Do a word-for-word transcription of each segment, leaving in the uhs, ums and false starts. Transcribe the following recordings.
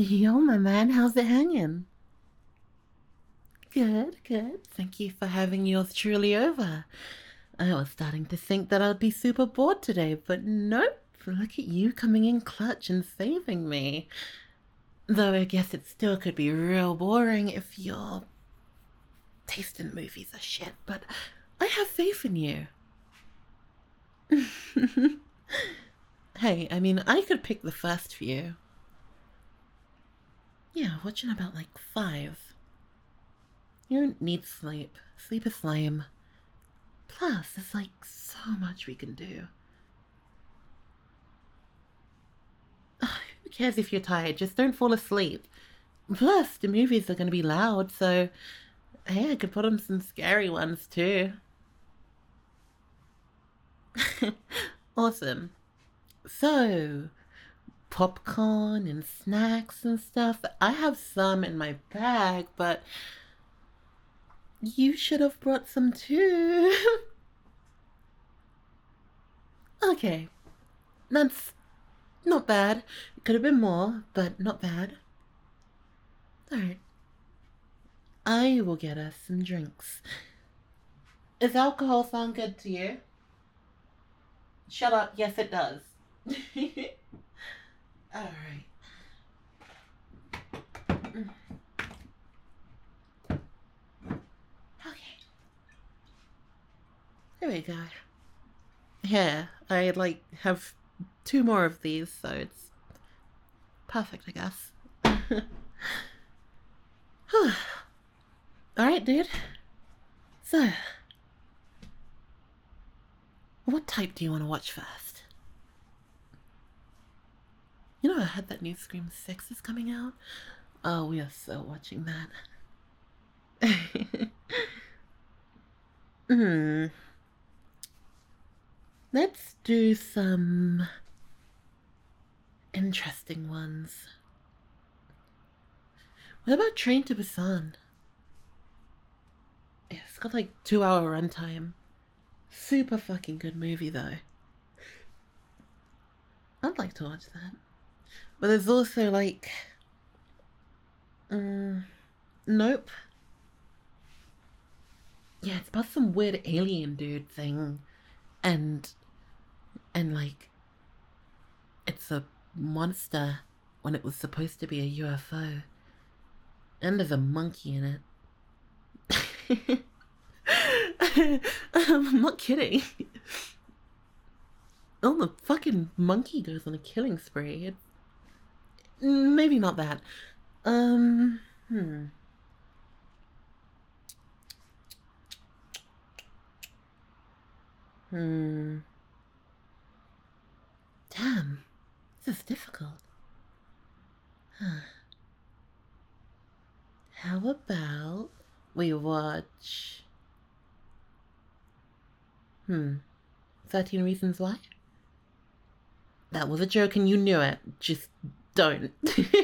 Yo, my man, how's it hanging? Good, good. Thank you for having yours truly over. I was starting to think that I'd be super bored today, but nope. Look at you coming in clutch and saving me. Though I guess it still could be real boring if your taste in movies are shit, but I have faith in you. Hey, I mean, I could pick the first few. Yeah, watching about like five. You don't need sleep. Sleep is lame. Plus, there's like so much we can do. Who cares if you're tired? Just don't fall asleep. Plus, the movies are going to be loud, so hey, I could put on some scary ones too. Awesome. So, popcorn and snacks and stuff. I have some in my bag, but you should have brought some too. Okay, that's not bad. It could have been more, but not bad. Alright, I will get us some drinks. Is alcohol sound good to you? Shut up, yes it does. Alright. Okay. There we go. Yeah, I like have two more of these, so it's perfect, I guess. Alright, dude. So, what type do you want to watch first? You know, I heard that new Scream six is coming out. Oh, we are so watching that. Hmm. Let's do some interesting ones. What about Train to Busan? It's got like two hour runtime. Super fucking good movie though. I'd like to watch that. But there's also like, um, Nope. Yeah, it's about some weird alien dude thing, and and like, it's a monster when it was supposed to be a U F O, and there's a monkey in it. I'm not kidding. Oh, the fucking monkey goes on a killing spree. It's maybe not that. Um, hmm. Hmm. Damn, this is difficult. Huh. How about we watch. Hmm. thirteen Reasons Why? That was a joke and you knew it. Just don't.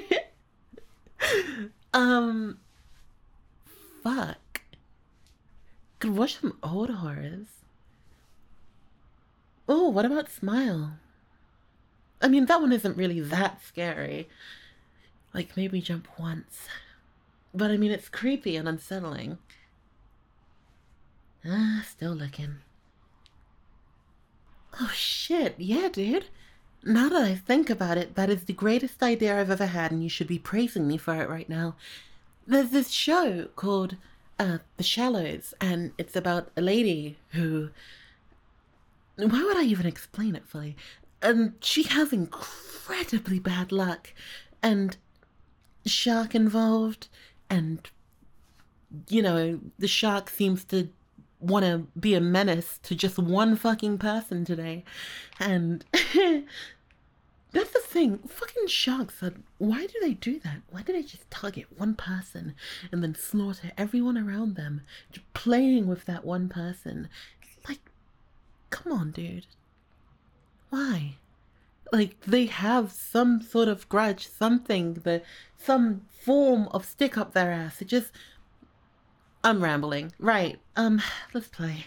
um. Fuck. Could watch some old horrors. Oh, what about Smile? I mean, that one isn't really that scary. Like, maybe jump once. But I mean, it's creepy and unsettling. Ah, still looking. Oh shit, yeah, dude. Now that I think about it, that is the greatest idea I've ever had, and you should be praising me for it right now. There's this show called uh, The Shallows, and it's about a lady who. Why would I even explain it fully? And she has incredibly bad luck, and shark involved, and you know, the shark seems to want to be a menace to just one fucking person today. And that's the thing. Fucking sharks are. Why do they do that? Why do they just target one person and then slaughter everyone around them? Just playing with that one person. Like, come on, dude. Why? Like, they have some sort of grudge, something, the some form of stick up their ass. It just. I'm rambling. Right. Um, let's play.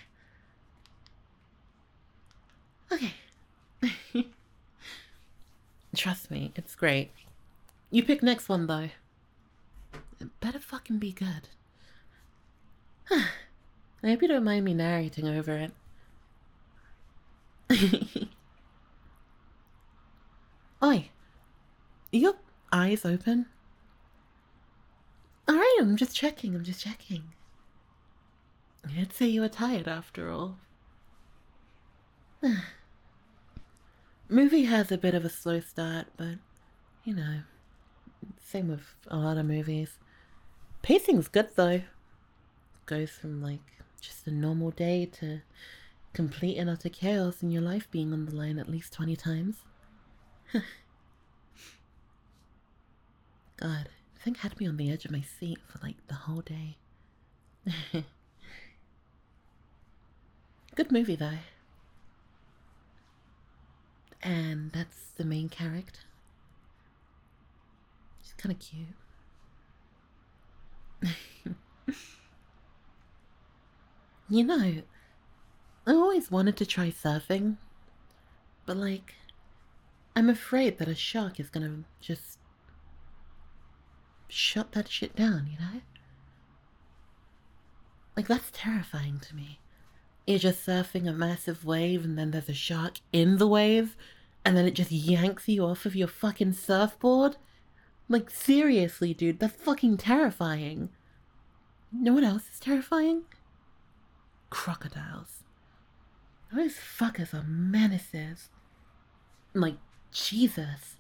Okay. Trust me, it's great. You pick next one, though. It better fucking be good. I hope you don't mind me narrating over it. Oi. Are your eyes open? Alright, I'm just checking, I'm just checking. I'd say you were tired after all. Movie has a bit of a slow start, but, you know, same with a lot of movies. Pacing's good though. Goes from like just a normal day to complete and utter chaos and your life being on the line at least twenty times. God, I think had me on the edge of my seat for like the whole day. Good movie though. And that's the main character. She's kind of cute. You know, I always wanted to try surfing, but like, I'm afraid that a shark is gonna just shut that shit down, you know? Like, that's terrifying to me. You're just surfing a massive wave and then there's a shark in the wave and then it just yanks you off of your fucking surfboard? Like, seriously, dude, that's fucking terrifying. You know what else is terrifying? Crocodiles. Those fuckers are menaces. Like, Jesus.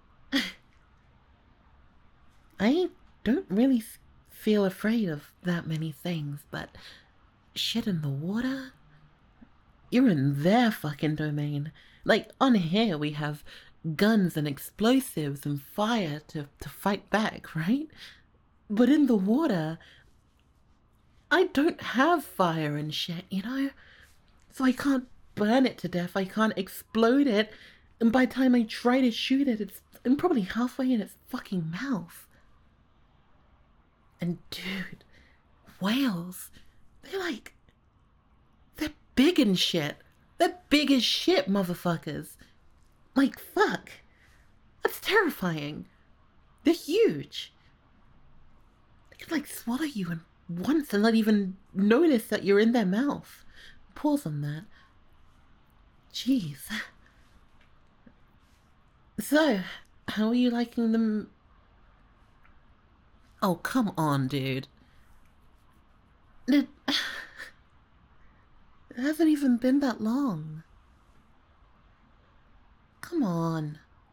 I don't really feel afraid of that many things, but shit in the water? You're in their fucking domain. Like, on here we have guns and explosives and fire to, to fight back, right? But in the water, I don't have fire and shit, you know? So I can't burn it to death, I can't explode it, and by the time I try to shoot it, it's I'm probably halfway in its fucking mouth. And dude, whales, they're like, they're big and shit. They're big as shit, motherfuckers. Like, fuck. That's terrifying. They're huge. They could like swallow you in once and not even notice that you're in their mouth. Pause on that. Jeez. So, how are you liking them? Oh, come on, dude. It, it hasn't even been that long. Come on.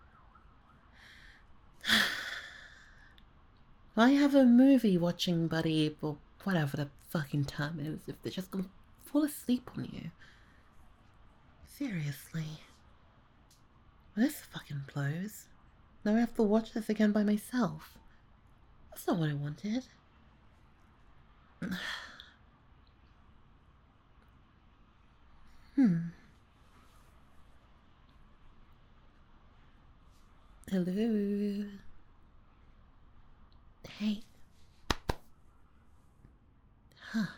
I have a movie watching buddy, or whatever the fucking term is, if they're just gonna fall asleep on you. Seriously. This fucking blows. Now I have to watch this again by myself. That's not what I wanted. Hmm. Hello. Hey. Huh.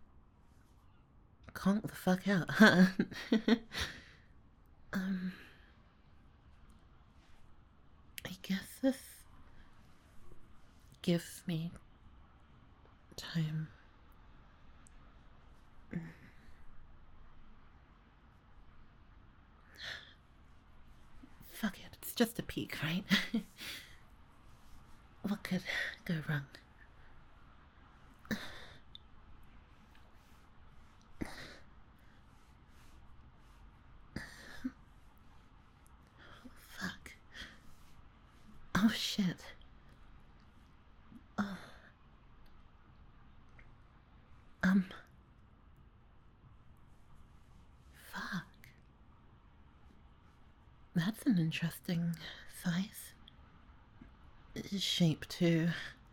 Conk the fuck out, huh? um. I guess this gives me time. Fuck it, it's just a peek, right? What could go wrong? Fuck. Oh shit. Oh. Um. Fuck. That's an interesting size. Shape, too.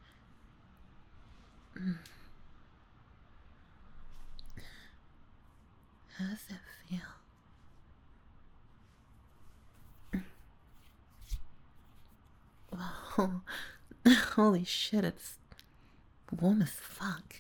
How does it feel? Wow. Holy shit, it's warm as fuck.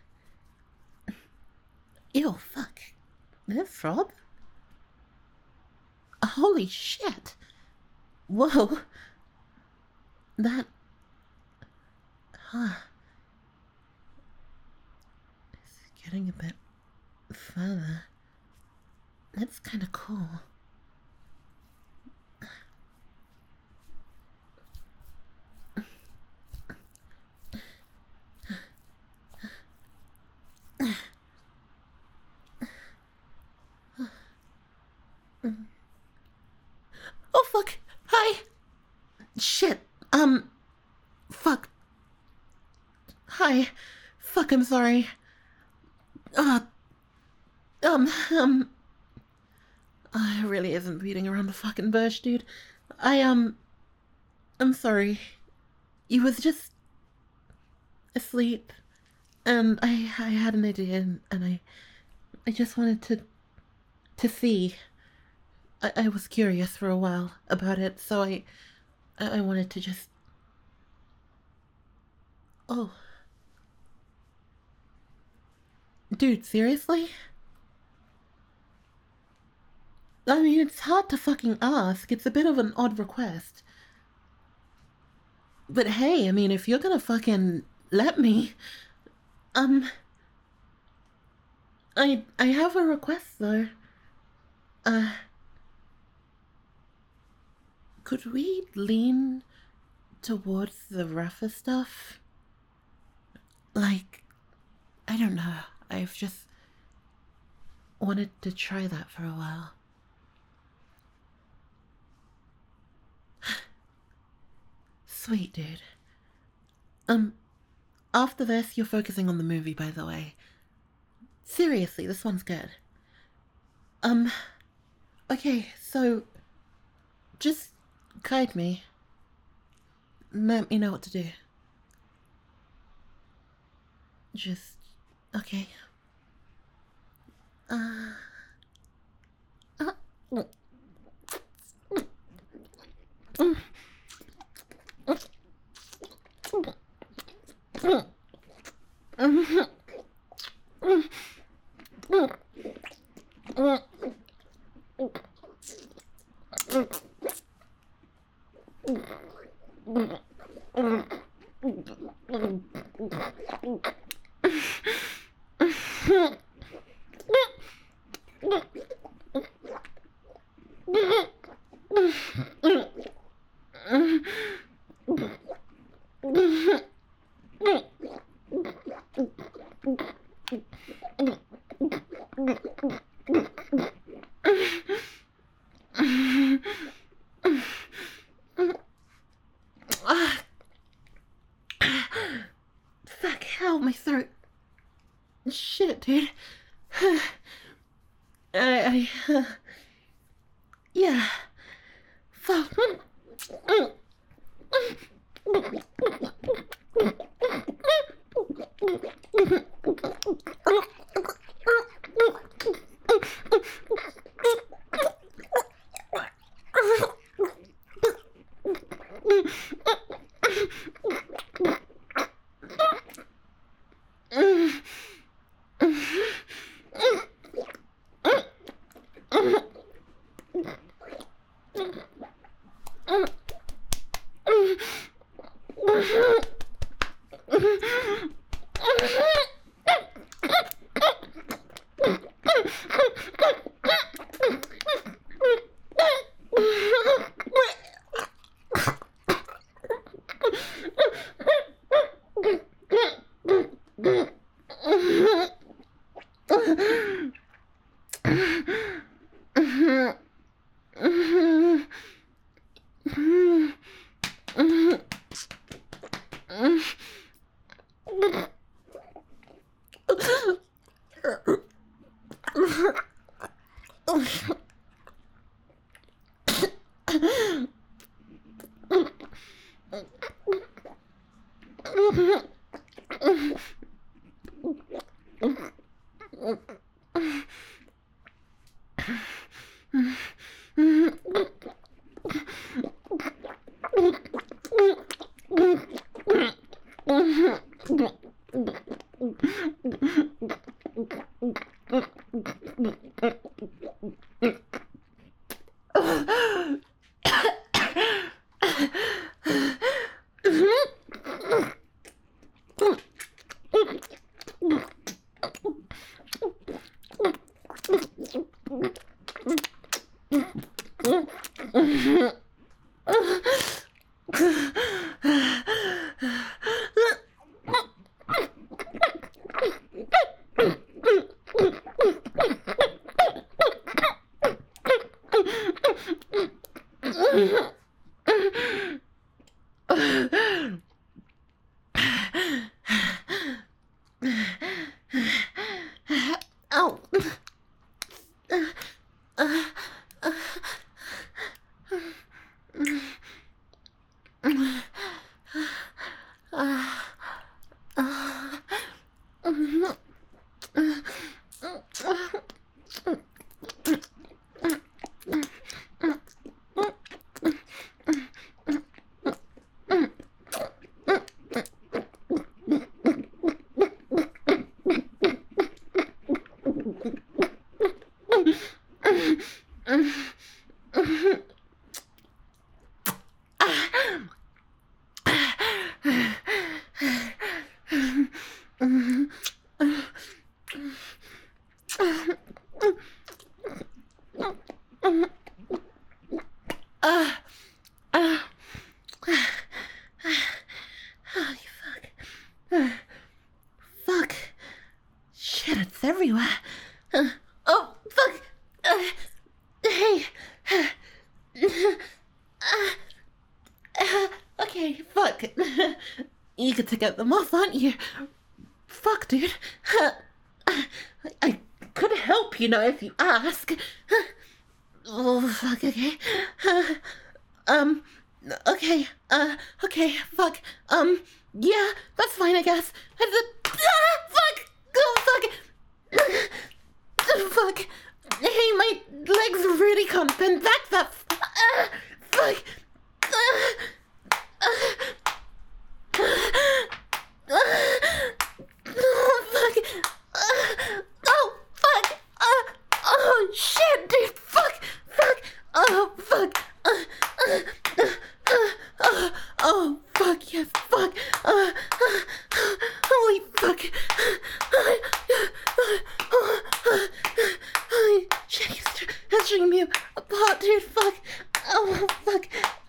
Ew, fuck. Did it throb? Holy shit! Whoa! That... Huh. It's getting a bit further. That's kind of cool. Oh fuck! Hi! Shit. Um... Fuck. Hi. Fuck, I'm sorry. Uh... Um, um... Uh, it really isn't beating around the fucking bush, dude. I, um... I'm sorry. You was just... asleep. And I, I had an idea, and, and I... I just wanted to... to see... I, I was curious for a while about it, so I... I wanted to just... Oh. Dude, seriously? I mean, it's hard to fucking ask. It's a bit of an odd request. But hey, I mean, if you're gonna fucking let me... Um... I... I have a request, though. Uh... Could we lean towards the rougher stuff? Like, I don't know. I've just wanted to try that for a while. Sweet, dude. Um, after this, you're focusing on the movie, by the way. Seriously, this one's good. Um, okay, so just guide me. Let me know what to do. Just, okay. Uh... uh mm. Mm. Fuck, hell, my throat. Shit, dude. I, I, uh, yeah. Fuck. Oh. Uh, uh, oh, you fuck. Uh, fuck. Shit, it's everywhere. Uh, oh, fuck. Uh, hey. Uh, uh, okay, fuck. Eager to get them off, aren't you? Fuck, dude. Uh, I could help, you know, if you ask. Oh, fuck, okay. Uh, um, okay, uh, okay, fuck. Um, yeah, that's fine, I guess. Ah, fuck! Oh, fuck! Fuck! Hey, my legs really can't bend back that. Uh, fuck! Uh, uh, oh, fuck! Uh, oh, fuck! Uh, oh, shit, dude! Fuck! Fuck! Oh, fuck! Uh, uh, uh, uh, uh, oh, fuck, yes, fuck! Uh, uh, holy fuck! Holy shit, he's tearing me apart, dude, fuck! Oh, fuck!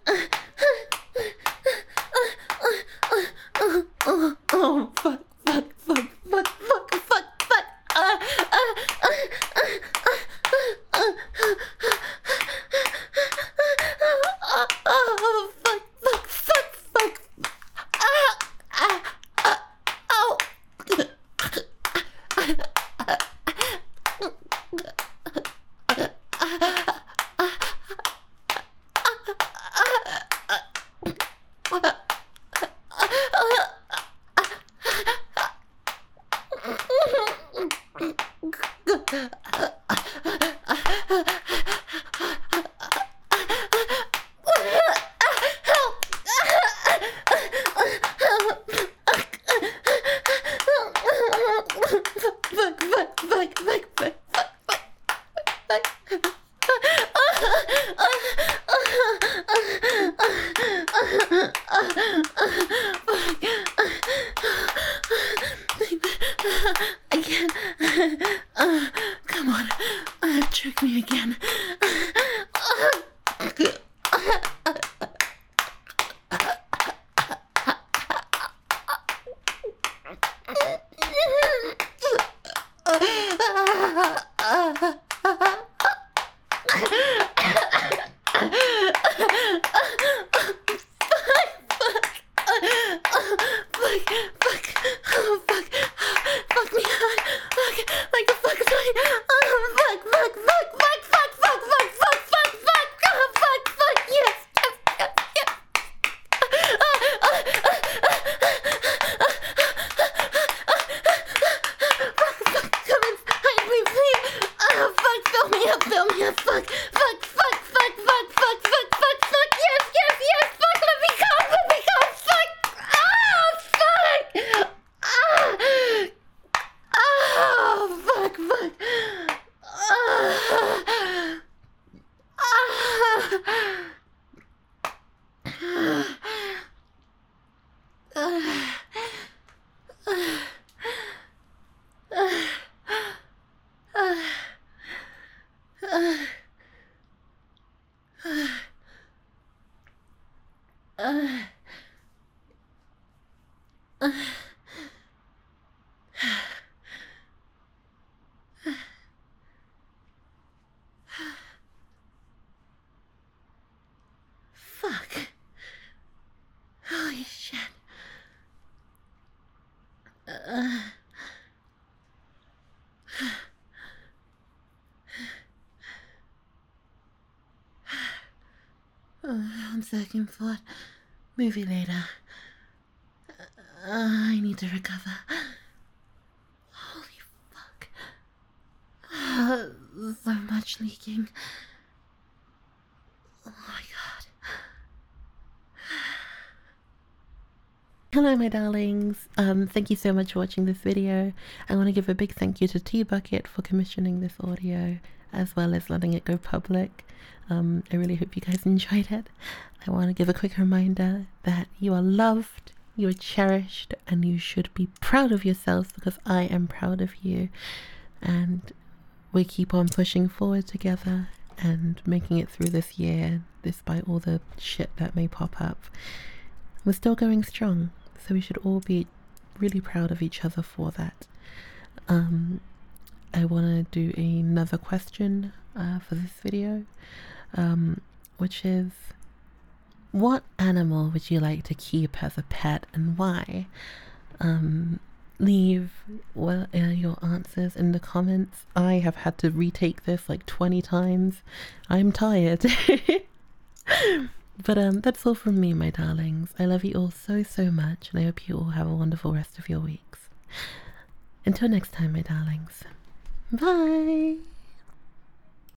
Oh, oh, oh, fuck, fuck, fuck, fuck, fuck, fuck, fuck! Uh, uh, uh, uh, uh, uh, uh, oh, fuck, fuck, fuck, fuck! Ah, ah, ah, ow! Again. Uh, come on. Uh, trick me again. Uh, uh, fuck. Holy shit. Uh, oh, on second thought, movie later. Uh, I need to recover. Holy fuck. Uh, so much leaking. Oh my god. Hello my darlings, um, thank you so much for watching this video. I want to give a big thank you to T-Bucket for commissioning this audio as well as letting it go public. Um, I really hope you guys enjoyed it. I want to give a quick reminder that you are loved, you are cherished, and you should be proud of yourselves because I am proud of you. And we keep on pushing forward together and making it through this year, despite all the shit that may pop up. We're still going strong, so we should all be really proud of each other for that. Um, I want to do another question uh, for this video, um, which is, what animal would you like to keep as a pet and why? Um, leave well, uh, your answers in the comments. I have had to retake this like twenty times. I'm tired. But um, that's all from me, my darlings. I love you all so, so much, and I hope you all have a wonderful rest of your weeks. Until next time, my darlings. Bye!